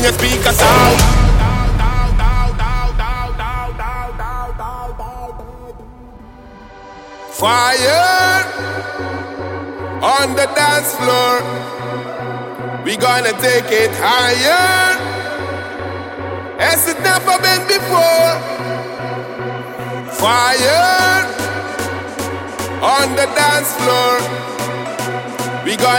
your speaker sound. Fire on the dance floor. We gonna take it higher as it never been before. Fire on the dance floor. We gonna